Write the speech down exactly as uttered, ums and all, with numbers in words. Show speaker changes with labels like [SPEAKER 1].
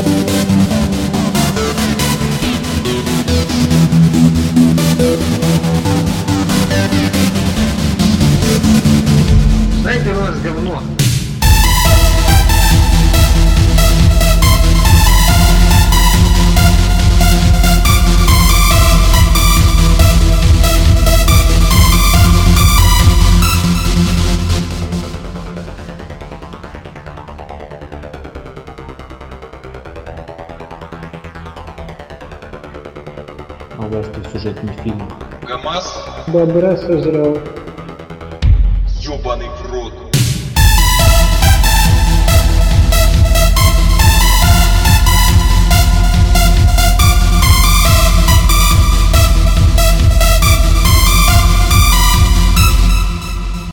[SPEAKER 1] Снайпер у нас говно.
[SPEAKER 2] А у вас тут сюжетный фильм.
[SPEAKER 3] ГАМАЗ?
[SPEAKER 4] Бобра сожрал.
[SPEAKER 3] Ёбаный в рот.